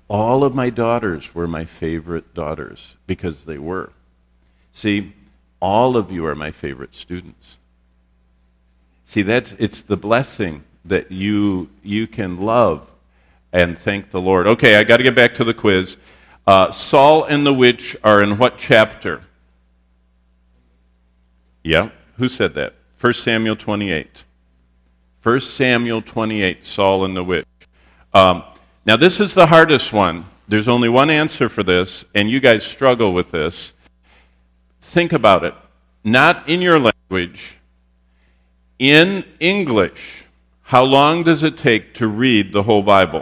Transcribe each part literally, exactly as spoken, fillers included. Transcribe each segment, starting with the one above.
all of my daughters were my favorite daughters because they were. See, all of you are my favorite students. See, that's it's the blessing that you you can love and thank the Lord. Okay, I got to get back to the quiz. Uh, Saul and the witch are in what chapter? Yeah, who said that? First Samuel twenty-eight. First Samuel twenty-eight, Saul and the witch. Um, now, this is the hardest one. There's only one answer for this, and you guys struggle with this. Think about it. Not in your language. In English, how long does it take to read the whole Bible?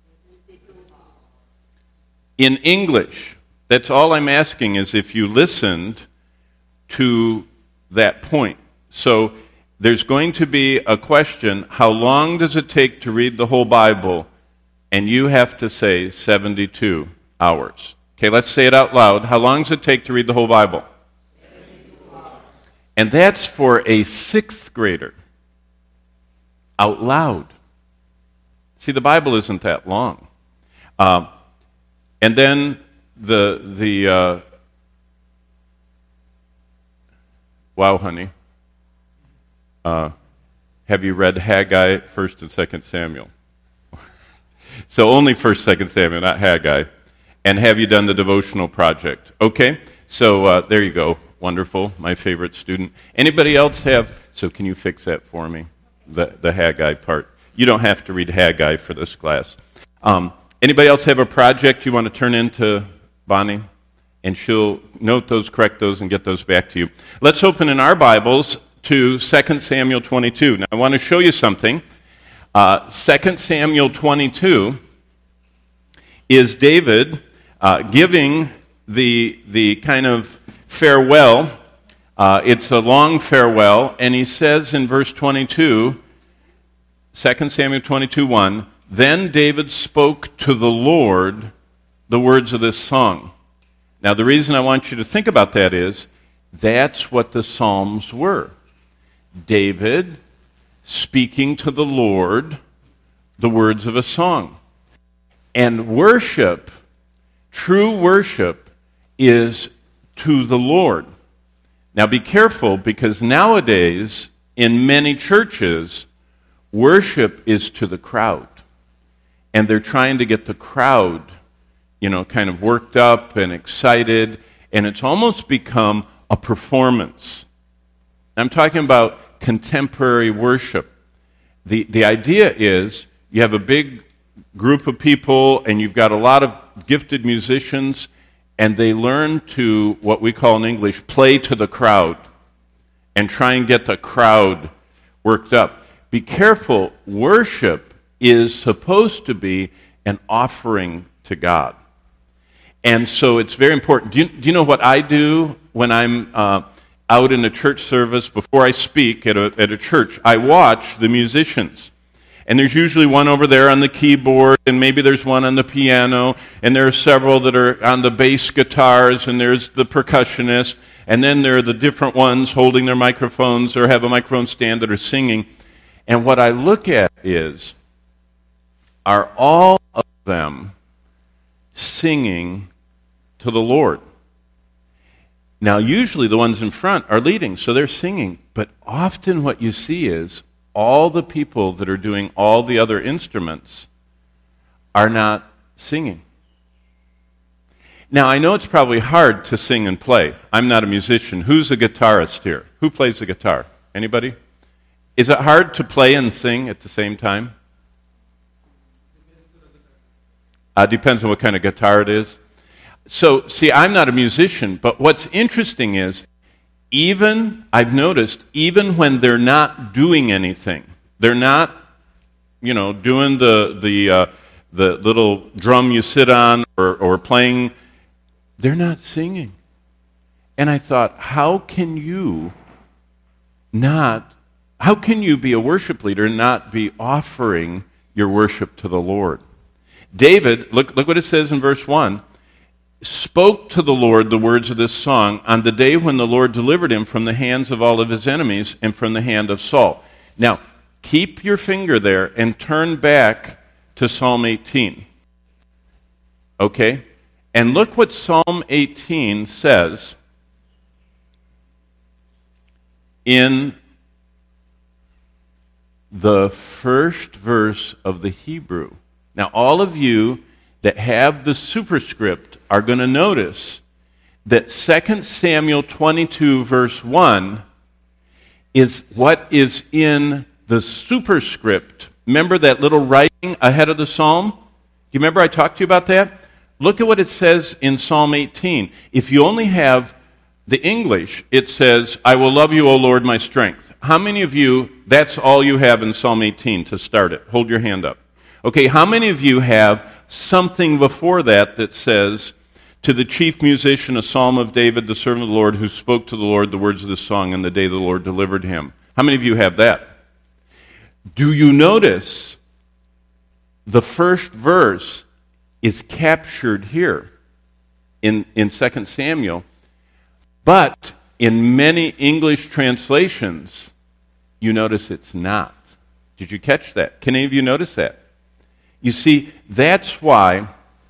In English, that's all I'm asking is if you listened to that point. So there's going to be a question, how long does it take to read the whole Bible? And you have to say seventy-two hours. Okay, let's say it out loud. How long does it take to read the whole Bible? seventy-two hours. And that's for a sixth grader. Out loud. See, the Bible isn't that long. Um, and then the, the uh, wow, honey. Uh, have you read Haggai, First and Second Samuel? So only First, Second Samuel, not Haggai. And have you done the devotional project? Okay, so uh, there you go. Wonderful, my favorite student. Anybody else have? So can you fix that for me? The the Haggai part. You don't have to read Haggai for this class. Um, anybody else have a project you want to turn into Bonnie? And she'll note those, correct those, and get those back to you. Let's open in our Bibles to Second Samuel twenty-two. Now I want to show you something. Uh, Second Samuel twenty-two is David uh, giving the, the kind of farewell. Uh, it's a long farewell, and he says in verse twenty-two, Second Samuel twenty-two one, then David spoke to the Lord the words of this song. Now the reason I want you to think about that is that's what the Psalms were. David speaking to the Lord the words of a song. And worship, true worship, is to the Lord. Now be careful, because nowadays, in many churches, worship is to the crowd. And they're trying to get the crowd, you know, kind of worked up and excited, and it's almost become a performance. I'm talking about contemporary worship. The, the idea is you have a big group of people, and you've got a lot of gifted musicians, and they learn to, what we call in English, play to the crowd and try and get the crowd worked up. Be careful. Worship is supposed to be an offering to God. And so it's very important. Do you, do you know what I do when I'm uh, out in a church service? Before I speak at a, at a church, I watch the musicians. And there's usually one over there on the keyboard, and maybe there's one on the piano, and there are several that are on the bass guitars, and there's the percussionist, and then there are the different ones holding their microphones or have a microphone stand that are singing. And what I look at is, are all of them singing to the Lord? Now, usually the ones in front are leading, so they're singing. But often what you see is all the people that are doing all the other instruments are not singing. Now, I know it's probably hard to sing and play. I'm not a musician. Who's a guitarist here? Who plays the guitar? Anybody? Is it hard to play and sing at the same time? Uh, depends on what kind of guitar it is. So, see, I'm not a musician, but what's interesting is, even, I've noticed, even when they're not doing anything, they're not, you know, doing the the uh, the little drum you sit on or, or playing, they're not singing. And I thought, how can you not, how can you be a worship leader and not be offering your worship to the Lord? David, look, look what it says in verse one, spoke to the Lord the words of this song on the day when the Lord delivered him from the hands of all of his enemies and from the hand of Saul. Now, keep your finger there and turn back to Psalm eighteen. Okay? And look what Psalm eighteen says in the first verse of the Hebrew. Now, all of you that have the superscript are going to notice that Second Samuel twenty-two, verse one, is what is in the superscript. Remember that little writing ahead of the psalm? Do you remember I talked to you about that? Look at what it says in Psalm eighteen. If you only have the English, it says, I will love you, O Lord, my strength. How many of you, that's all you have in Psalm eighteen to start it? Hold your hand up. Okay, how many of you have something before that that says, to the chief musician, a psalm of David, the servant of the Lord, who spoke to the Lord the words of this song in the day the Lord delivered him? How many of you have that? Do you notice the first verse is captured here in, in Second Samuel, but in many English translations, you notice it's not. Did you catch that? Can any of you notice that? You see, that's why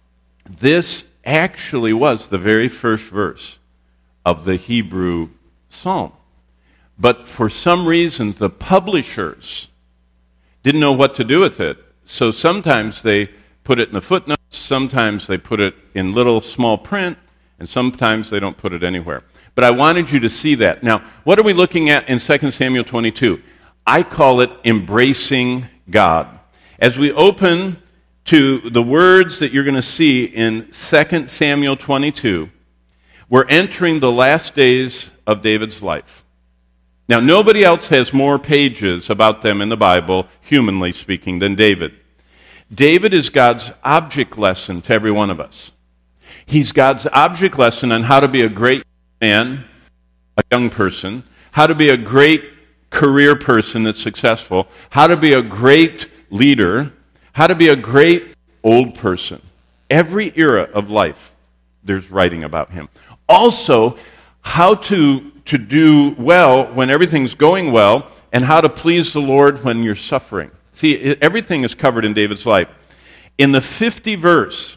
this actually was the very first verse of the Hebrew psalm. But for some reason, the publishers didn't know what to do with it. So sometimes they put it in the footnotes, sometimes they put it in little small print, and sometimes they don't put it anywhere. But I wanted you to see that. Now, what are we looking at in Second Samuel twenty-two? I call it embracing God. As we open to the words that you're going to see in Second Samuel twenty-two, we're entering the last days of David's life. Now, nobody else has more pages about them in the Bible, humanly speaking, than David. David is God's object lesson to every one of us. He's God's object lesson on how to be a great man, a young person, how to be a great career person that's successful, how to be a great leader, how to be a great old person. Every era of life, there's writing about him. Also, how to, to do well when everything's going well, and how to please the Lord when you're suffering. See, everything is covered in David's life. In the fiftieth verse,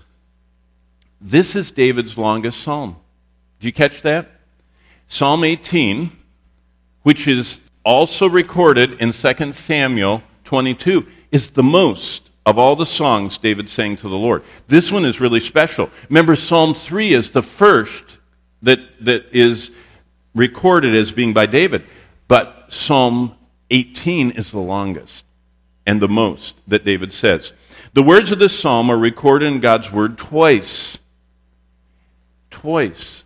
this is David's longest psalm. Did you catch that? Psalm eighteen, which is also recorded in Second Samuel twenty-two, is the most of all the songs David sang to the Lord. This one is really special. Remember, Psalm three is the first that, that is recorded as being by David, but Psalm eighteen is the longest and the most that David says. The words of this psalm are recorded in God's Word twice. Twice.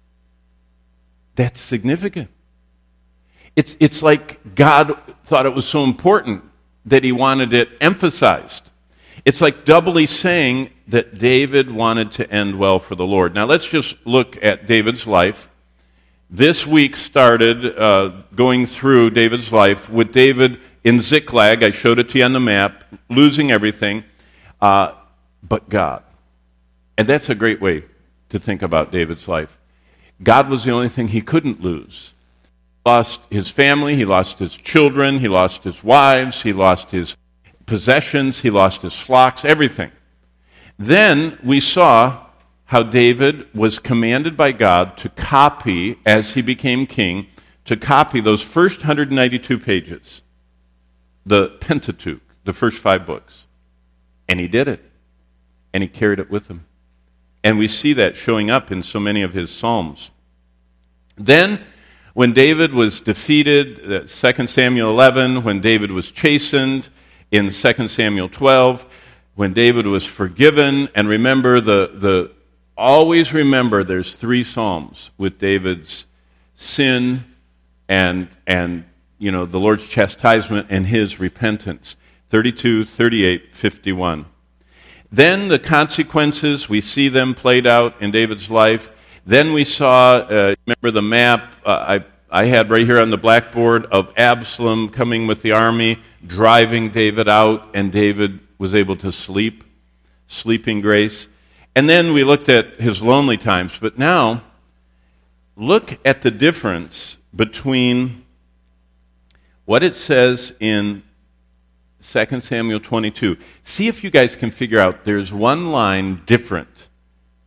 That's significant. It's, it's like God thought it was so important that he wanted it emphasized. It's like doubly saying that David wanted to end well for the Lord. Now let's just look at David's life. This week started uh, going through David's life with David in Ziklag. I showed it to you on the map, losing everything, uh, but God. And that's a great way to think about David's life. God was the only thing he couldn't lose. He lost his family, he lost his children, he lost his wives, he lost his possessions, he lost his flocks, everything. Then we saw how David was commanded by God to copy, as he became king, to copy those first one hundred ninety-two pages, the Pentateuch, the first five books. And he did it. And he carried it with him. And we see that showing up in so many of his psalms. Then, when David was defeated, Second Samuel eleven, when David was chastened, in Second Samuel twelve, when David was forgiven, and remember, the, the always remember there's three psalms with David's sin and, and you know, the Lord's chastisement and his repentance, thirty-two, thirty-eight, fifty-one. Then the consequences, we see them played out in David's life. Then we saw, uh, remember the map uh, I, I had right here on the blackboard of Absalom coming with the army, driving David out, and David was able to sleep, sleeping grace. And then we looked at his lonely times. But now, look at the difference between what it says in Second Samuel twenty-two. See if you guys can figure out there's one line different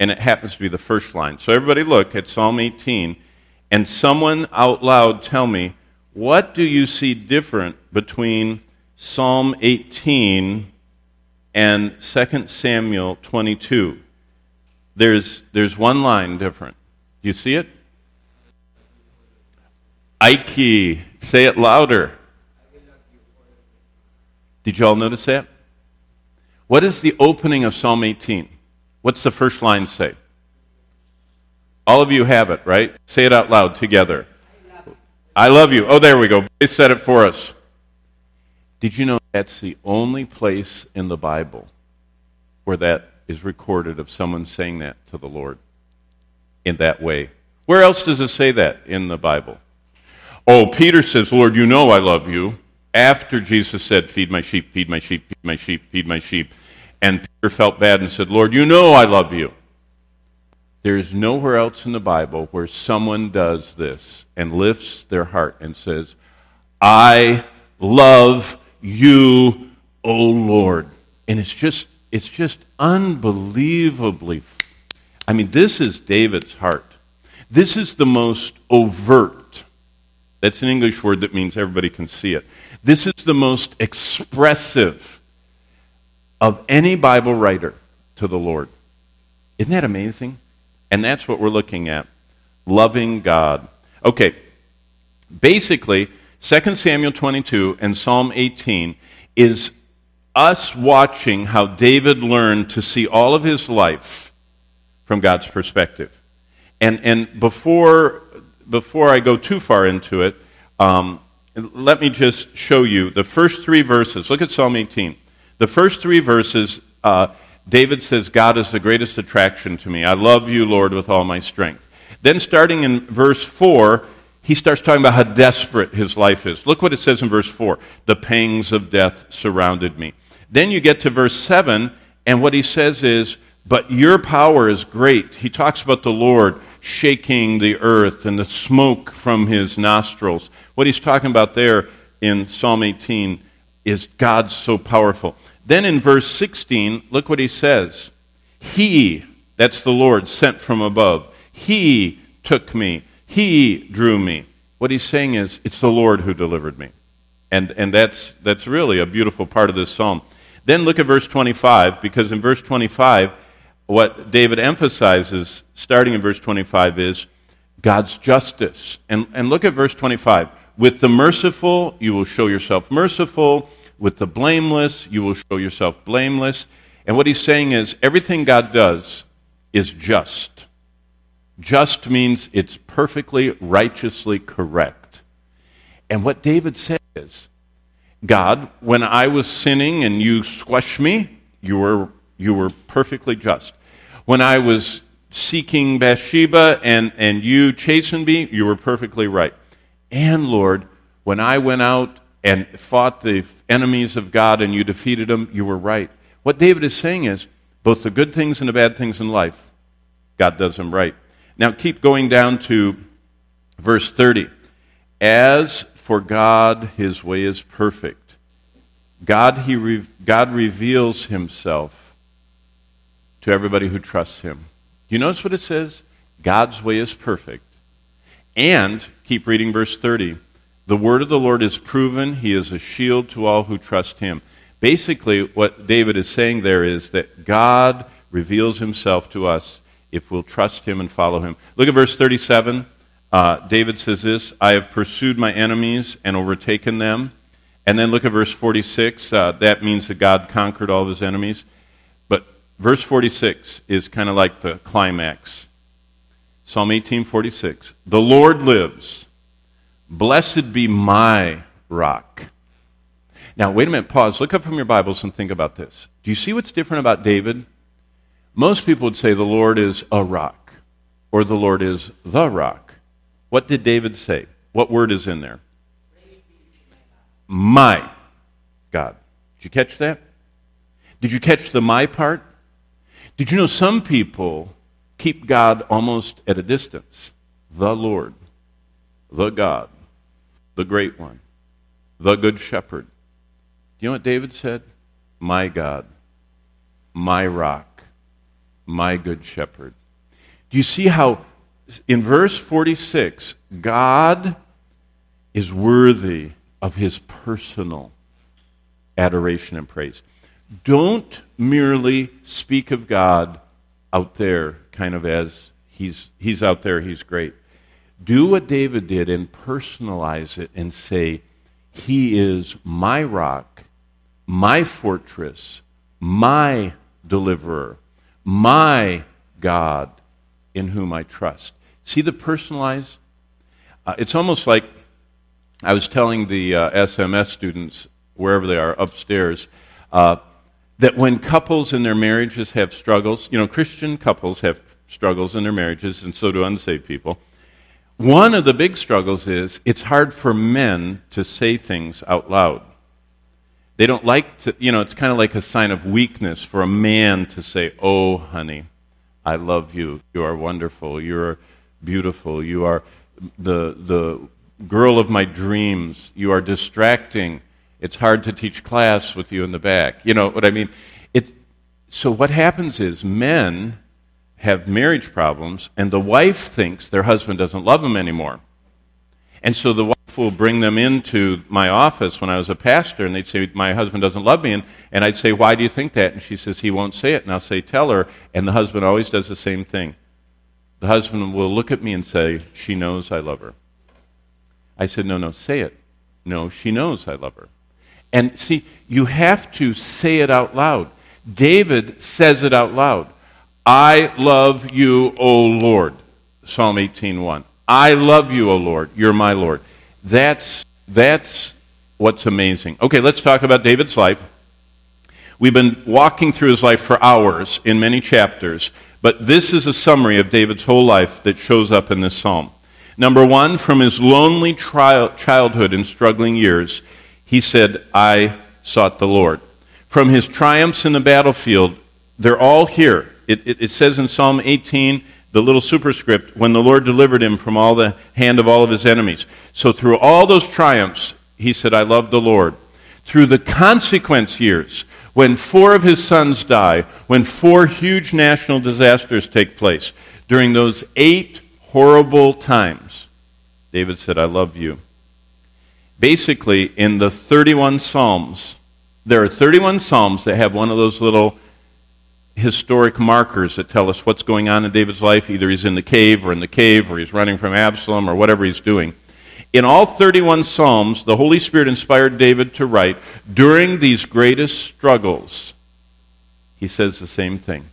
and it happens to be the first line. So everybody look at Psalm eighteen, and someone out loud tell me, what do you see different between Psalm eighteen and Second Samuel twenty-two? There's, there's one line different. Do you see it? Ike, say it louder. Did you all notice that? What is the opening of Psalm eighteen? What's the first line say? All of you have it, right? Say it out loud together. I love you. Oh, there we go. They said it for us. Did you know that's the only place in the Bible where that is recorded of someone saying that to the Lord in that way? Where else does it say that in the Bible? Oh, Peter says, Lord, you know I love you. After Jesus said, feed my sheep, feed my sheep, feed my sheep, feed my sheep. And Peter felt bad and said, Lord, you know I love you. There is nowhere else in the Bible where someone does this and lifts their heart and says, I love you, O Lord. And it's just, it's just unbelievably, I mean, this is David's heart. This is the most overt. That's an English word that means everybody can see it. This is the most expressive of any Bible writer to the Lord. Isn't that amazing? And that's what we're looking at. Loving God. Okay, basically, Second Samuel twenty-two and Psalm eighteen is us watching how David learned to see all of his life from God's perspective. And and before before I go too far into it, um, let me just show you the first three verses. Look at Psalm eighteen. The first three verses, uh, David says, God is the greatest attraction to me. I love you, Lord, with all my strength. Then starting in verse four, he starts talking about how desperate his life is. Look what it says in verse four. The pangs of death surrounded me. Then you get to verse seven, and what he says is, but your power is great. He talks about the Lord shaking the earth and the smoke from his nostrils. What he's talking about there in Psalm eighteen is God's so powerful. Then in verse sixteen, look what he says. He, that's the Lord, sent from above. He took me. He drew me. What he's saying is, it's the Lord who delivered me. And, and that's, that's really a beautiful part of this psalm. Then look at verse twenty-five, because in verse twenty-five, what David emphasizes, starting in verse twenty-five, is God's justice. And, and look at verse twenty-five. With the merciful, you will show yourself merciful. With the blameless, you will show yourself blameless. And what he's saying is, everything God does is just. Just means it's perfectly, righteously correct. And what David said is, God, when I was sinning and you squashed me, you were, you were perfectly just. When I was seeking Bathsheba and, and you chastened me, you were perfectly right. And Lord, when I went out and fought the enemies of God and you defeated them, you were right. What David is saying is, both the good things and the bad things in life, God does them right. Now keep going down to verse thirty. As for God, his way is perfect. God, he re- God reveals himself to everybody who trusts him. You notice what it says? God's way is perfect. And, keep reading verse thirty, the word of the Lord is proven. He is a shield to all who trust him. Basically, what David is saying there is that God reveals himself to us if we'll trust him and follow him. Look at verse thirty-seven. Uh, David says this, I have pursued my enemies and overtaken them. And then look at verse forty-six. Uh, that means that God conquered all of his enemies. But verse forty-six is kind of like the climax. Psalm eighteen forty-six. The Lord lives. Blessed be my rock. Now, wait a minute, pause. Look up from your Bibles and think about this. Do you see what's different about David? Most people would say the Lord is a rock, or the Lord is the rock. What did David say? What word is in there? My God. Did you catch that? Did you catch the my part? Did you know some people keep God almost at a distance? The Lord, the God, the Great One, the Good Shepherd. Do you know what David said? My God, my rock, my good shepherd. Do you see how in verse forty-six, God is worthy of his personal adoration and praise? Don't merely speak of God out there kind of as he's, he's out there, he's great. Do what David did and personalize it and say, he is my rock, my fortress, my deliverer, my God in whom I trust. See the personalize? Uh, it's almost like I was telling the uh, S M S students, wherever they are, upstairs, uh, that when couples in their marriages have struggles, you know, Christian couples have struggles in their marriages, and so do unsaved people. One of the big struggles is it's hard for men to say things out loud. They don't like to, you know, it's kind of like a sign of weakness for a man to say, oh, honey, I love you. You are wonderful. You're beautiful. You are the the girl of my dreams. You are distracting. It's hard to teach class with you in the back. You know what I mean? It, so what happens is men have marriage problems, and the wife thinks their husband doesn't love them anymore. And so the wife will bring them into my office when I was a pastor, and they'd say, my husband doesn't love me. And, and I'd say, why do you think that? And she says, he won't say it. And I'll say, tell her. And the husband always does the same thing. The husband will look at me and say, she knows I love her. I said, no, no, say it. No, she knows I love her. And see, you have to say it out loud. David says it out loud. I love you, O Lord. Psalm eighteen one. I love you, O Lord. You're my Lord. That's, that's what's amazing. Okay, let's talk about David's life. We've been walking through his life for hours in many chapters, but this is a summary of David's whole life that shows up in this psalm. Number one, from his lonely trial, childhood and struggling years, he said, I sought the Lord. From his triumphs in the battlefield, they're all here. It, it, it says in Psalm eighteen, the little superscript, when the Lord delivered him from all the hand of all of his enemies. So through all those triumphs, he said, I love the Lord. Through the consequence years, when four of his sons die, when four huge national disasters take place, during those eight horrible times, David said, I love you. Basically, in the thirty-one Psalms, there are thirty-one Psalms that have one of those little historic markers that tell us what's going on in David's life. Either he's in the cave or in the cave, or he's running from Absalom, or whatever he's doing. In all thirty-one Psalms, the Holy Spirit inspired David to write, during these greatest struggles, he says the same thing.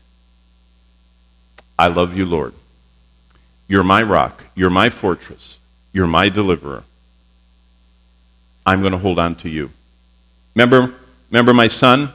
I love you, Lord. You're my rock. You're my fortress. You're my deliverer. I'm going to hold on to you. Remember, remember my son?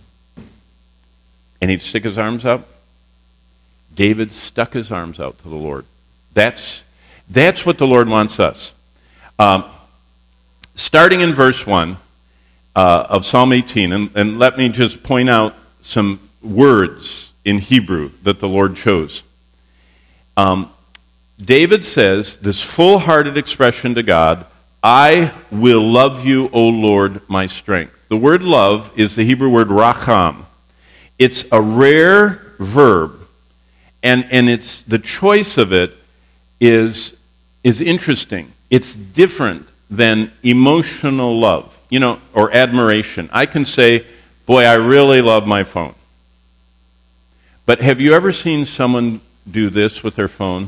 And he'd stick his arms out. David stuck his arms out to the Lord. That's, that's what the Lord wants us. Um, starting in verse one uh, of Psalm eighteen, and, and let me just point out some words in Hebrew that the Lord chose. Um, David says this full-hearted expression to God, I will love you, O Lord, my strength. The word love is the Hebrew word racham. It's a rare verb, and, and it's the choice of it is, is interesting. It's different than emotional love, you know, or admiration. I can say, boy, I really love my phone. But have you ever seen someone do this with their phone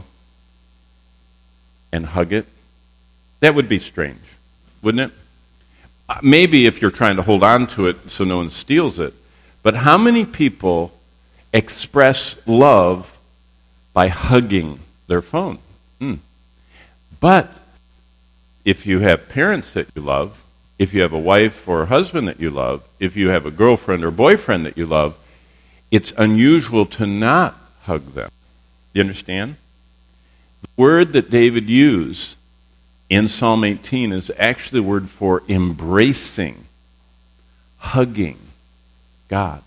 and hug it? That would be strange, wouldn't it? Uh, maybe if you're trying to hold on to it so no one steals it. But how many people express love by hugging their phone? Hmm. But if you have parents that you love, if you have a wife or a husband that you love, if you have a girlfriend or boyfriend that you love, it's unusual to not hug them. Do you understand? The word that David used in Psalm eighteen is actually the word for embracing, hugging God.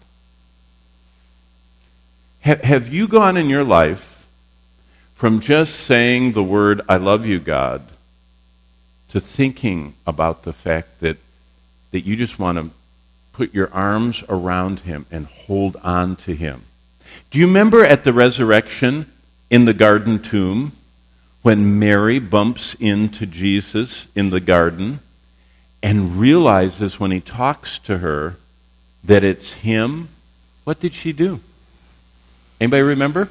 Have, have you gone in your life from just saying the word, I love you, God, to thinking about the fact that, that you just want to put your arms around him and hold on to him? Do you remember at the resurrection in the garden tomb when Mary bumps into Jesus in the garden and realizes when he talks to her that it's him? What did she do? Anybody remember?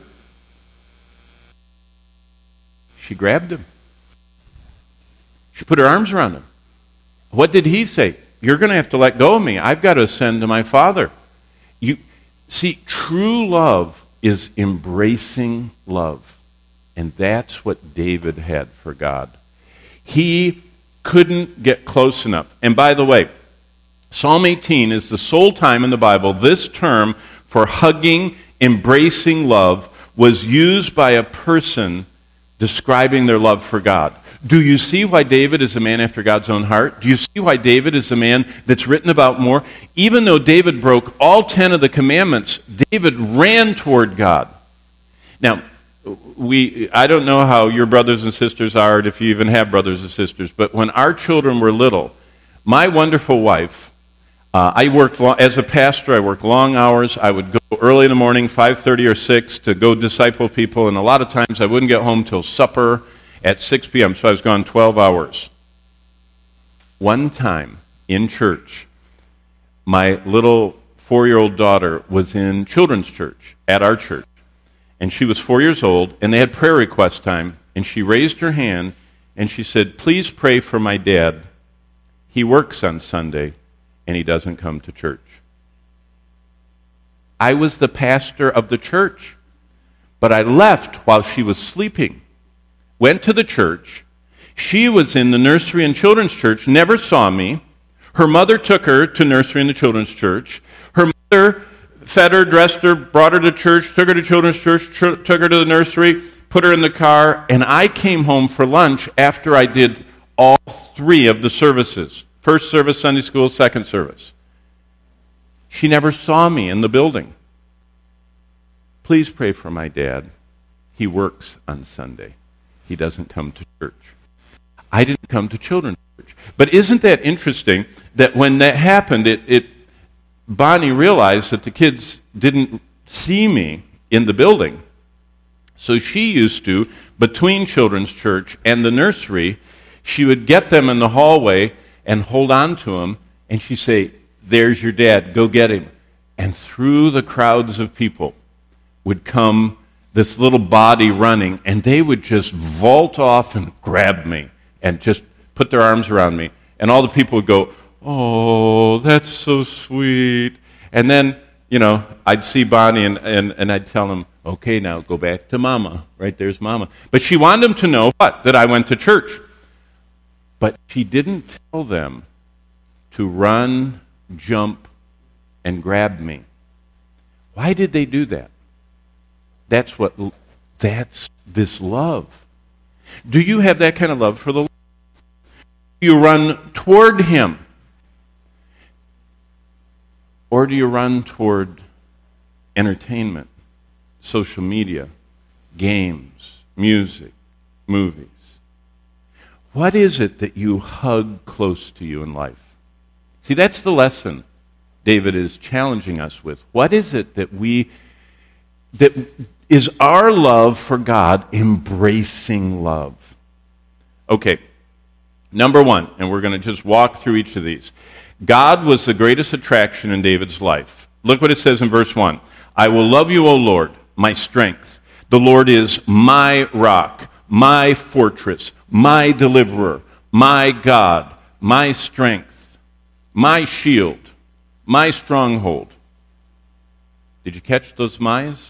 She grabbed him. She put her arms around him. What did he say? You're going to have to let go of me. I've got to ascend to my Father. You see, true love is embracing love. And that's what David had for God. He couldn't get close enough. And by the way, Psalm eighteen is the sole time in the Bible this term for hugging, embracing love was used by a person describing their love for God. Do you see why David is a man after God's own heart? Do you see why David is a man that's written about more? Even though David broke all ten of the commandments, David ran toward God. Now, we I don't know how your brothers and sisters are, if you even have brothers and sisters, but when our children were little, my wonderful wife, uh, I worked, long, as a pastor, I worked long hours. I would go early in the morning, five thirty or six, to go disciple people, and a lot of times I wouldn't get home till supper at six p.m., so I was gone twelve hours. One time in church, my little four-year-old daughter was in children's church at our church, and she was four years old, and they had prayer request time, and she raised her hand, and she said, "Please pray for my dad. He works on Sunday, and he doesn't come to church." I was the pastor of the church, but I left while she was sleeping. Went to the church. She was in the nursery and children's church, never saw me. Her mother took her to nursery and the children's church. Her mother fed her, dressed her, brought her to church, took her to children's church, tr- took her to the nursery, put her in the car, and I came home for lunch after I did all three of the services. First service, Sunday school, second service. She never saw me in the building. Please pray for my dad. He works on Sunday. He doesn't come to church. I didn't come to children's church. But isn't that interesting that when that happened, it, it Bonnie realized that the kids didn't see me in the building. So she used to, between children's church and the nursery, she would get them in the hallway and hold on to them, and she'd say, "There's your dad, go get him." And through the crowds of people would come this little body running, and they would just vault off and grab me and just put their arms around me. And all the people would go, "Oh, that's so sweet." And then, you know, I'd see Bonnie, and, and, and I'd tell them, "Okay, now go back to Mama." Right there's Mama. But she wanted them to know what? That I went to church. But she didn't tell them to run, jump, and grab me. Why did they do that? That's what, that's this love. Do you have that kind of love for the Lord? Do you run toward Him? Or do you run toward entertainment, social media, games, music, movies? What is it that you hug close to you in life? See, that's the lesson David is challenging us with. What is it that we, that is our love for God embracing love? Okay, number one, and we're going to just walk through each of these. God was the greatest attraction in David's life. Look what it says in verse one. "I will love you, O Lord, my strength. The Lord is my rock, my fortress, my deliverer, my God, my strength, my shield, my stronghold." Did you catch those my's?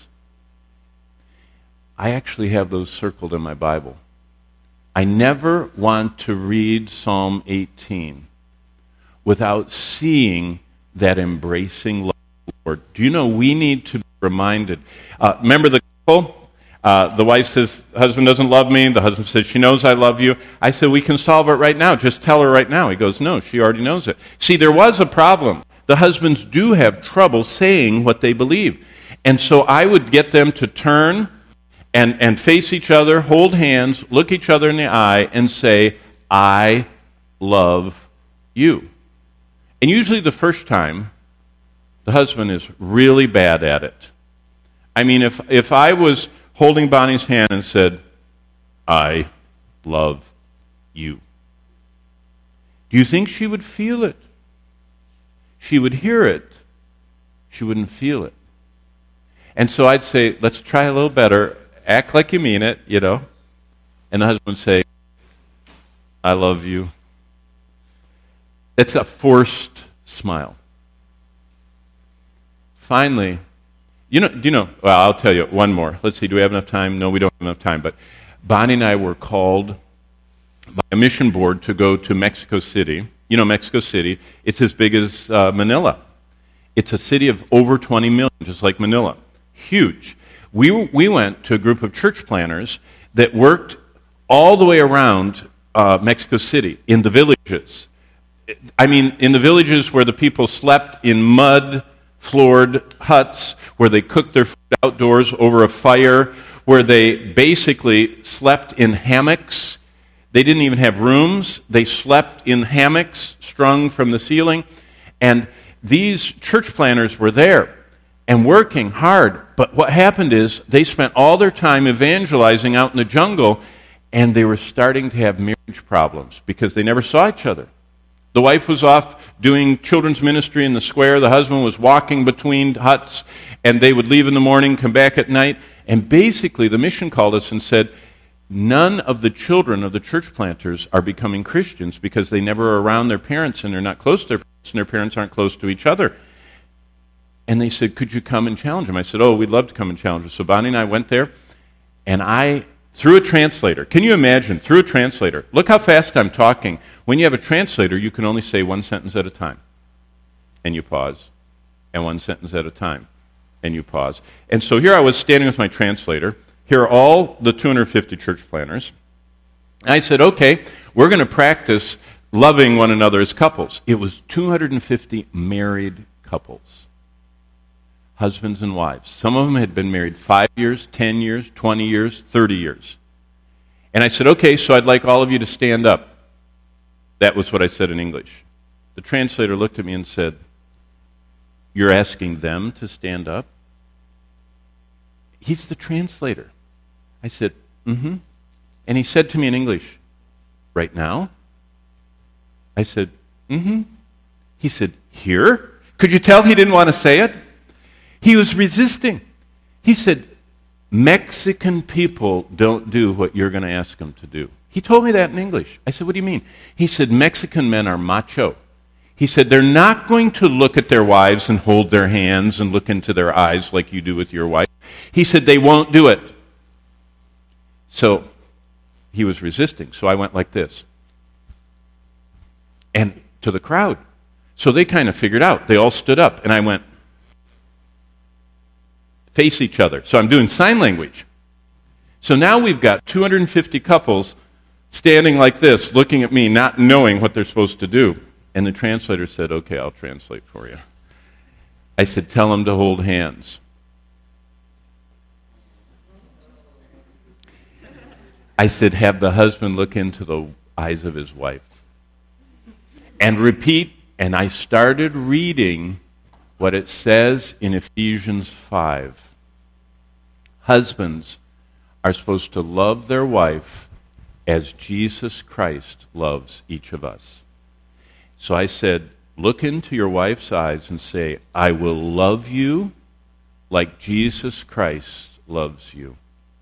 I actually have those circled in my Bible. I never want to read Psalm eighteen without seeing that embracing love of the Lord. Do you know we need to be reminded? Uh, remember the couple? Uh, the wife says, "Husband doesn't love me." The husband says, "She knows I love you." I said, "We can solve it right now. Just tell her right now." He goes, "No, she already knows it." See, there was a problem. The husbands do have trouble saying what they believe. And so I would get them to turn and, and face each other, hold hands, look each other in the eye, and say, "I love you." And usually the first time, the husband is really bad at it. I mean, if, if I was holding Bonnie's hand and said, I love you, do you think she would feel it? She would hear it. She wouldn't feel it. And so I'd say, let's try a little better. Act like you mean it, you know. And the husband would say, I love you. It's a forced smile. Finally, you know, do you know, well, I'll tell you one more. Let's see, do we have enough time? No, we don't have enough time. But Bonnie and I were called by a mission board to go to Mexico City. You know Mexico City, it's as big as uh, Manila. It's a city of over twenty million, just like Manila. Huge. We, we went to a group of church planners that worked all the way around uh, Mexico City, in the villages. I mean, in the villages where the people slept in mud-floored huts, where they cooked their food outdoors over a fire, where they basically slept in hammocks. They didn't even have rooms. They slept in hammocks strung from the ceiling. And these church planners were there and working hard. But what happened is they spent all their time evangelizing out in the jungle, and they were starting to have marriage problems because they never saw each other. The wife was off doing children's ministry in the square. The husband was walking between huts, and they would leave in the morning, come back at night. And basically, the mission called us and said, none of the children of the church planters are becoming Christians because they never are around their parents, and they're not close to their parents, and their parents aren't close to each other. And they said, could you come and challenge them? I said, oh, we'd love to come and challenge them. So Bonnie and I went there, and I, through a translator, can you imagine, through a translator, look how fast I'm talking. When you have a translator, you can only say one sentence at a time. And you pause. And one sentence at a time. And you pause. And so here I was standing with my translator. Here are all the two hundred fifty church planners. And I said, okay, we're going to practice loving one another as couples. It was two hundred fifty married couples. Husbands and wives. Some of them had been married five years, ten years, twenty years, thirty years. And I said, okay, so I'd like all of you to stand up. That was what I said in English. The translator looked at me and said, you're asking them to stand up? He's the translator. I said, mm-hmm. And he said to me in English, right now? I said, mm-hmm. He said, here? Could you tell he didn't want to say it? He was resisting. He said, Mexican people don't do what you're going to ask them to do. He told me that in English. I said, what do you mean? He said, Mexican men are macho. He said, they're not going to look at their wives and hold their hands and look into their eyes like you do with your wife. He said, they won't do it. So he was resisting. So I went like this. And to the crowd. So they kind of figured out. They all stood up. And I went, face each other. So I'm doing sign language. So now we've got two hundred fifty couples standing like this, looking at me, not knowing what they're supposed to do. And the translator said, okay, I'll translate for you. I said, tell them to hold hands. I said, have the husband look into the eyes of his wife. And repeat, and I started reading what it says in Ephesians five. Husbands are supposed to love their wife as Jesus Christ loves each of us. So I said, look into your wife's eyes and say, I will love you like Jesus Christ loves you.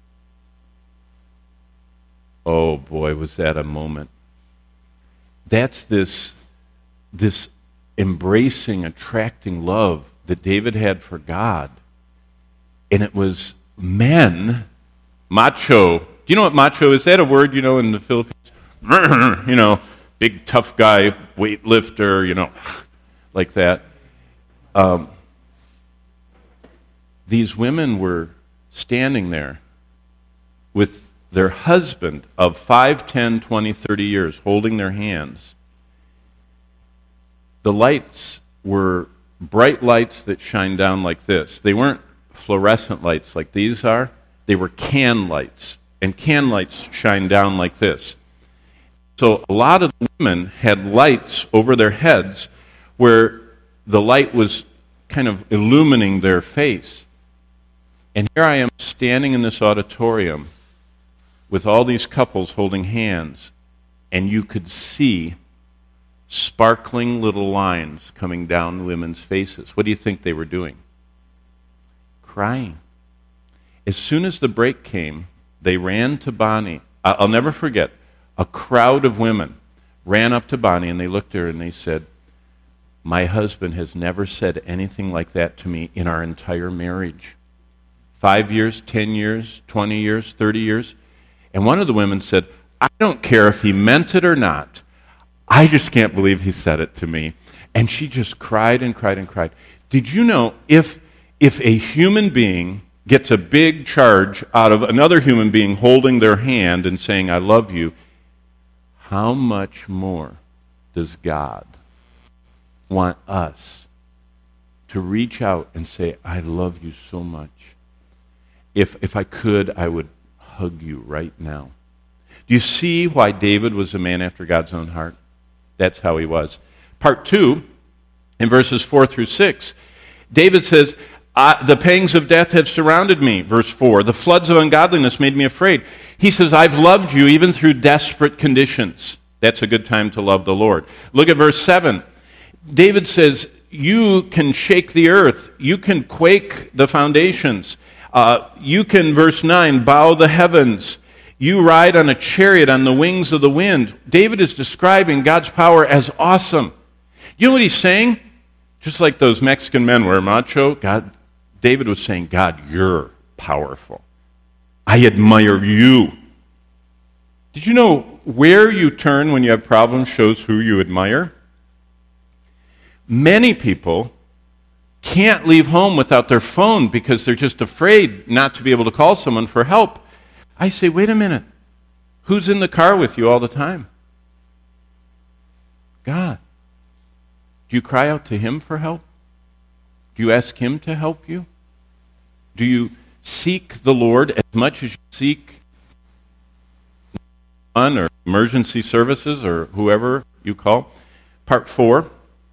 Oh boy, was that a moment. That's this, this embracing, attracting love that David had for God. And it was men, macho. Do you know what macho is? Is that a word, you know, in the Philippines? You know, big tough guy, weightlifter, you know, like that. Um, these women were standing there with their husband of five, ten, twenty, thirty years holding their hands. The lights were bright lights that shine down like this. They weren't fluorescent lights like these are. They were can lights. And can lights shine down like this. So a lot of the women had lights over their heads where the light was kind of illumining their face. And here I am standing in this auditorium with all these couples holding hands, and you could see sparkling little lines coming down women's faces. What do you think they were doing? Crying. As soon as the break came, they ran to Bonnie. I'll never forget, a crowd of women ran up to Bonnie, and they looked at her and they said, "My husband has never said anything like that to me in our entire marriage. Five years, ten years, twenty years, thirty years. And one of the women said, "I don't care if he meant it or not. I just can't believe he said it to me." And she just cried and cried and cried. Did you know if if a human being gets a big charge out of another human being holding their hand and saying, "I love you," how much more does God want us to reach out and say, "I love you so much. If if I could, I would hug you right now." Do you see why David was a man after God's own heart? That's how he was. Part two, in verses four through six, David says, I, the pangs of death have surrounded me, verse four. The floods of ungodliness made me afraid. He says, I've loved you even through desperate conditions. That's a good time to love the Lord. Look at verse seven. David says, you can shake the earth. You can quake the foundations. Uh, you can, verse nine, bow the heavens. You ride on a chariot on the wings of the wind. David is describing God's power as awesome. You know what he's saying? Just like those Mexican men were macho, God, David was saying, God, you're powerful. I admire you. Did you know where you turn when you have problems shows who you admire? Many people can't leave home without their phone because they're just afraid not to be able to call someone for help. I say, wait a minute. Who's in the car with you all the time? God. Do you cry out to him for help? Do you ask him to help you? Do you seek the Lord as much as you seek one or emergency services or whoever you call? Part four,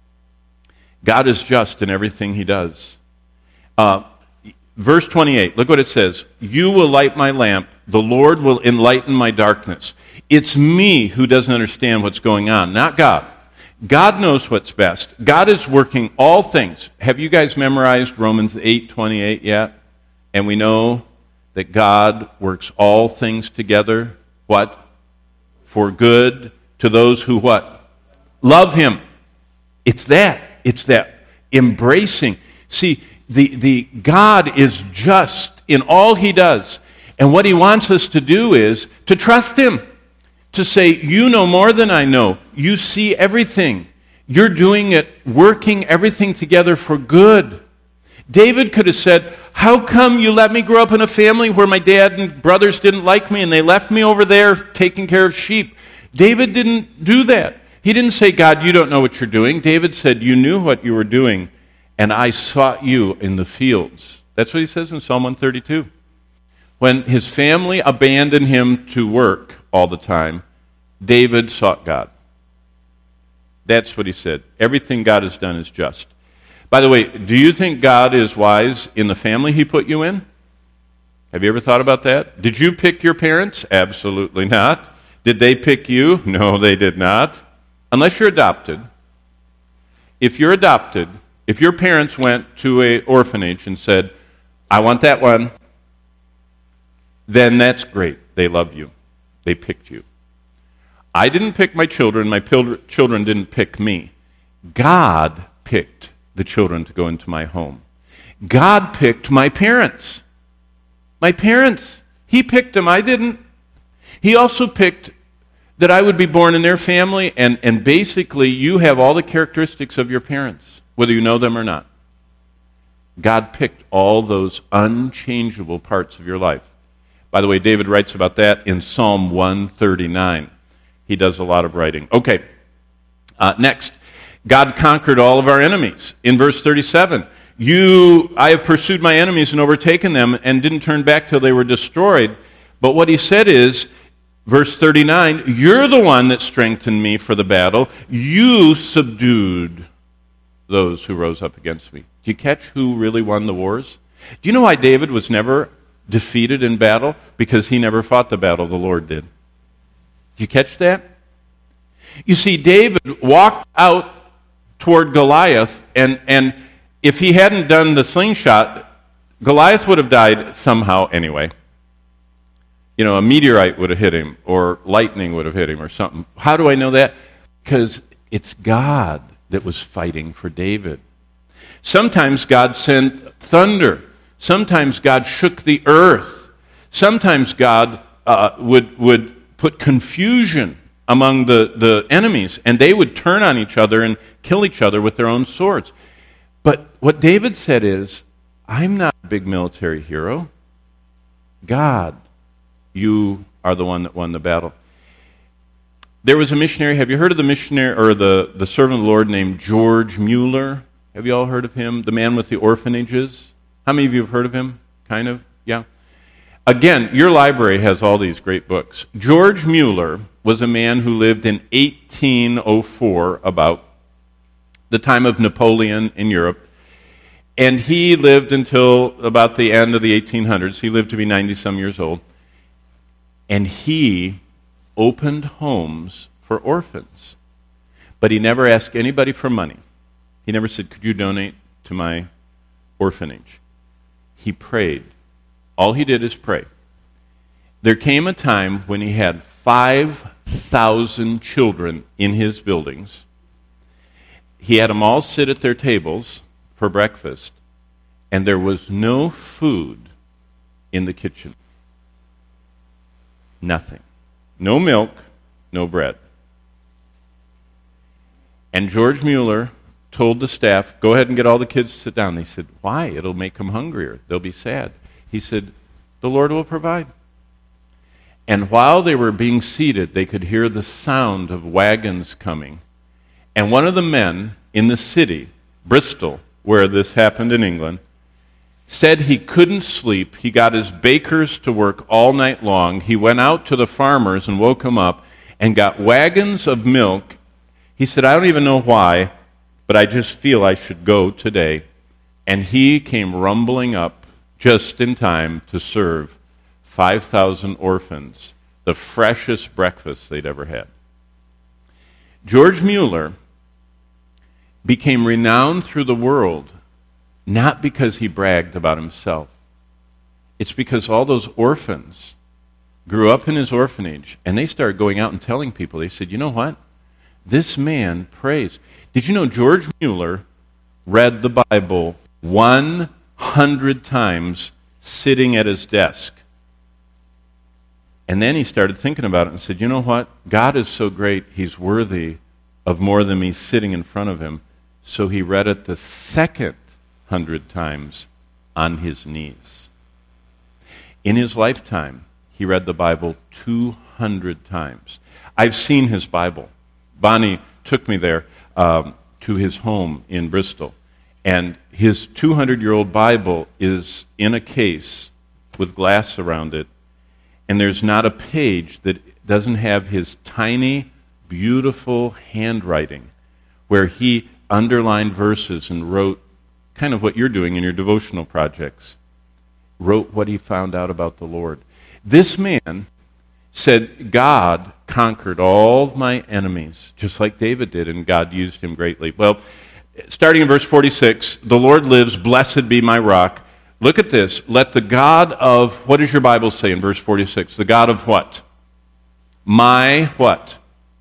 God is just in everything he does. Uh, verse twenty-eight, look what it says. You will light my lamp. The Lord will enlighten my darkness. It's me who doesn't understand what's going on, not God. God knows what's best. God is working all things. Have you guys memorized Romans eight twenty-eight yet? And we know that God works all things together, what? For good to those who what? Love him. It's that. It's that embracing. See, the, the God is just in all he does. And what he wants us to do is to trust him. To say, you know more than I know. You see everything. You're doing it, working everything together for good. David could have said, how come you let me grow up in a family where my dad and brothers didn't like me and they left me over there taking care of sheep? David didn't do that. He didn't say, God, you don't know what you're doing. David said, you knew what you were doing, and I sought you in the fields. That's what he says in Psalm one thirty-two. When his family abandoned him to work all the time, David sought God. That's what he said. Everything God has done is just. By the way, do you think God is wise in the family he put you in? Have you ever thought about that? Did you pick your parents? Absolutely not. Did they pick you? No, they did not. Unless you're adopted. If you're adopted, if your parents went to an orphanage and said, I want that one, then that's great. They love you. They picked you. I didn't pick my children. My children didn't pick me. God picked the children to go into my home. God picked my parents. My parents. He picked them. I didn't. He also picked that I would be born in their family, and, and basically you have all the characteristics of your parents, whether you know them or not. God picked all those unchangeable parts of your life. By the way, David writes about that in Psalm one thirty-nine. He does a lot of writing. Okay, uh, next. God conquered all of our enemies. In verse thirty-seven, you, I have pursued my enemies and overtaken them and didn't turn back till they were destroyed. But what he said is, verse thirty-nine, you're the one that strengthened me for the battle. You subdued those who rose up against me. Do you catch who really won the wars? Do you know why David was never defeated in battle? Because he never fought the battle, the Lord did. Did you catch that? You see, David walked out toward Goliath, and, and if he hadn't done the slingshot, Goliath would have died somehow anyway. You know, a meteorite would have hit him, or lightning would have hit him, or something. How do I know that? Because it's God that was fighting for David. Sometimes God sent thunder. Sometimes God shook the earth. Sometimes God uh, would, would put confusion among the, the enemies, and they would turn on each other and kill each other with their own swords. But what David said is, I'm not a big military hero. God, you are the one that won the battle. There was a missionary, have you heard of the missionary, or the, the servant of the Lord named George Mueller? Have you all heard of him? The man with the orphanages? How many of you have heard of him? Kind of? Yeah. Again, your library has all these great books. George Mueller was a man who lived in eighteen oh four, about the time of Napoleon in Europe. And he lived until about the end of the eighteen hundreds. He lived to be ninety-some years old. And he opened homes for orphans. But he never asked anybody for money. He never said, could you donate to my orphanage? He prayed. All he did is pray. There came a time when he had five thousand children in his buildings. He had them all sit at their tables for breakfast, and there was no food in the kitchen. Nothing. No milk, no bread. And George Mueller told the staff, go ahead and get all the kids to sit down. They said, why? It'll make them hungrier. They'll be sad. He said, the Lord will provide. And while they were being seated, they could hear the sound of wagons coming. And one of the men in the city, Bristol, where this happened in England, said he couldn't sleep. He got his bakers to work all night long. He went out to the farmers and woke them up and got wagons of milk. He said, I don't even know why, but I just feel I should go today. And he came rumbling up just in time to serve five thousand orphans the freshest breakfast they'd ever had. George Mueller became renowned through the world not because he bragged about himself. It's because all those orphans grew up in his orphanage, and they started going out and telling people. They said, you know what? This man prays. Did you know George Mueller read the Bible one hundred times sitting at his desk? And then he started thinking about it and said, you know what? God is so great, he's worthy of more than me sitting in front of him. So he read it the second hundred times on his knees. In his lifetime, he read the Bible two hundred times. I've seen his Bible. Bonnie took me there um, to his home in Bristol. And his two hundred-year-old Bible is in a case with glass around it. And there's not a page that doesn't have his tiny, beautiful handwriting where he underlined verses and wrote kind of what you're doing in your devotional projects. Wrote what he found out about the Lord. This man said, God conquered all of my enemies, just like David did, and God used him greatly. Well, starting in verse forty-six, the Lord lives, blessed be my rock. Look at this. Let the God of, what does your Bible say in verse forty-six? The God of what? My what?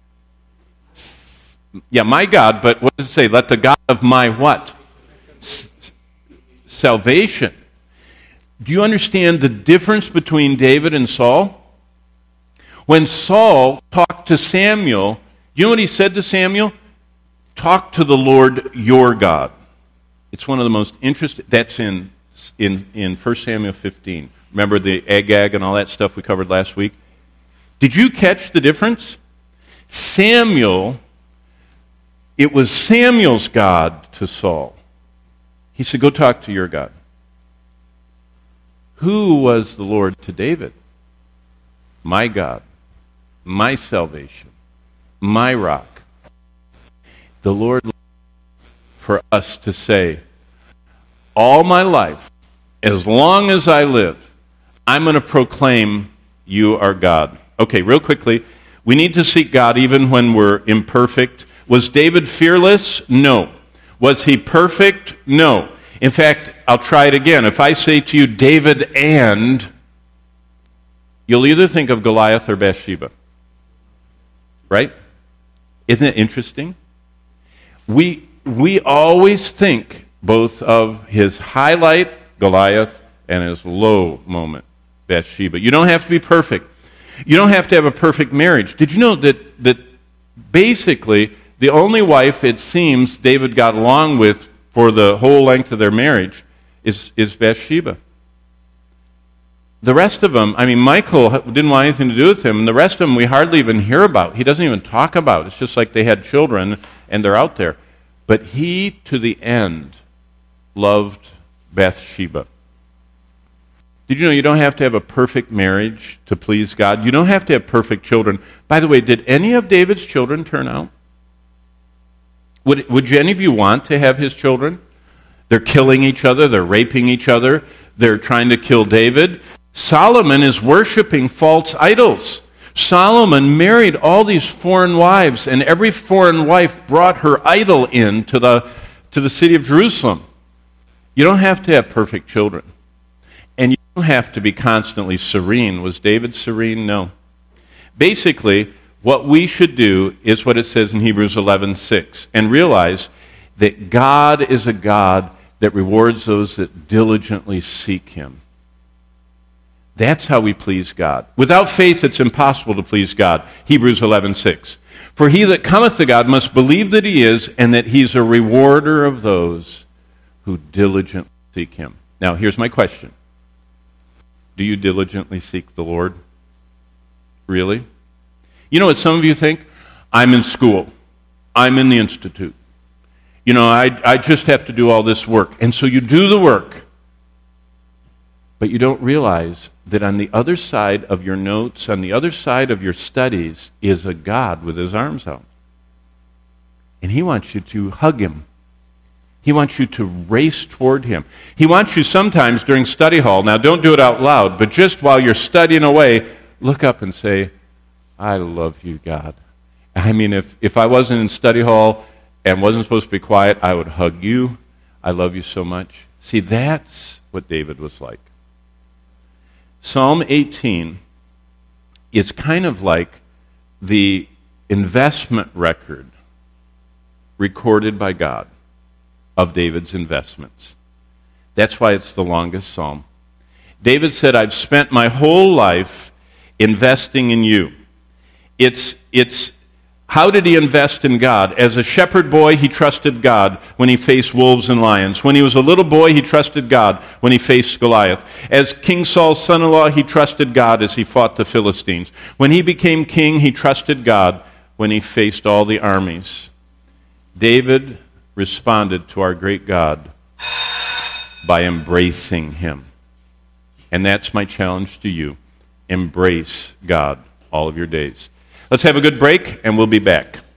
Yeah, my God, but what does it say? Let the God of my what? S- salvation. Do you understand the difference between David and Saul? When Saul talked to Samuel, you know what he said to Samuel? Talk to the Lord your God. It's one of the most interesting, that's in in, in First Samuel fifteen. Remember the Agag and all that stuff we covered last week? Did you catch the difference? Samuel, it was Samuel's God to Saul. He said, go talk to your God. Who was the Lord to David? My God, my salvation, my rock. The Lord for us to say, all my life, as long as I live, I'm going to proclaim you are God. Okay, real quickly, we need to seek God even when we're imperfect. Was David fearless? No. Was he perfect? No. In fact, I'll try it again. If I say to you, David and, you'll either think of Goliath or Bathsheba. Right? Isn't it interesting? We, we always think both of his highlight, Goliath, and his low moment, Bathsheba. You don't have to be perfect. You don't have to have a perfect marriage. Did you know that, that basically the only wife it seems David got along with for the whole length of their marriage is, is Bathsheba? The rest of them, I mean, Michael didn't want anything to do with him, and the rest of them we hardly even hear about. He doesn't even talk about. It's just like they had children and they're out there. But he, to the end, loved Bathsheba. Did you know you don't have to have a perfect marriage to please God? You don't have to have perfect children. By the way, did any of David's children turn out? Would, would any of you want to have his children? They're killing each other. They're raping each other. They're trying to kill David. Solomon is worshiping false idols. Solomon married all these foreign wives, and every foreign wife brought her idol in to the, to the city of Jerusalem. You don't have to have perfect children. And you don't have to be constantly serene. Was David serene? No. Basically, what we should do is what it says in Hebrews eleven six, and realize that God is a God that rewards those that diligently seek him. That's how we please God. Without faith, it's impossible to please God. Hebrews eleven six. For he that cometh to God must believe that he is, and that he's a rewarder of those who diligently seek him. Now, here's my question. Do you diligently seek the Lord? Really? You know what some of you think? I'm in school. I'm in the institute. You know, I, I just have to do all this work. And so you do the work. But you don't realize that on the other side of your notes, on the other side of your studies, is a God with his arms out. And he wants you to hug him. He wants you to race toward him. He wants you sometimes during study hall, now don't do it out loud, but just while you're studying away, look up and say, I love you, God. I mean, if, if I wasn't in study hall and wasn't supposed to be quiet, I would hug you. I love you so much. See, that's what David was like. Psalm eighteen is kind of like the investment record recorded by God of David's investments. That's why it's the longest psalm. David said, I've spent my whole life investing in you. It's, it's, how did he invest in God? As a shepherd boy, he trusted God when he faced wolves and lions. When he was a little boy, he trusted God when he faced Goliath. As King Saul's son-in-law, he trusted God as he fought the Philistines. When he became king, he trusted God when he faced all the armies. David responded to our great God by embracing him. And that's my challenge to you. Embrace God all of your days. Let's have a good break, and we'll be back.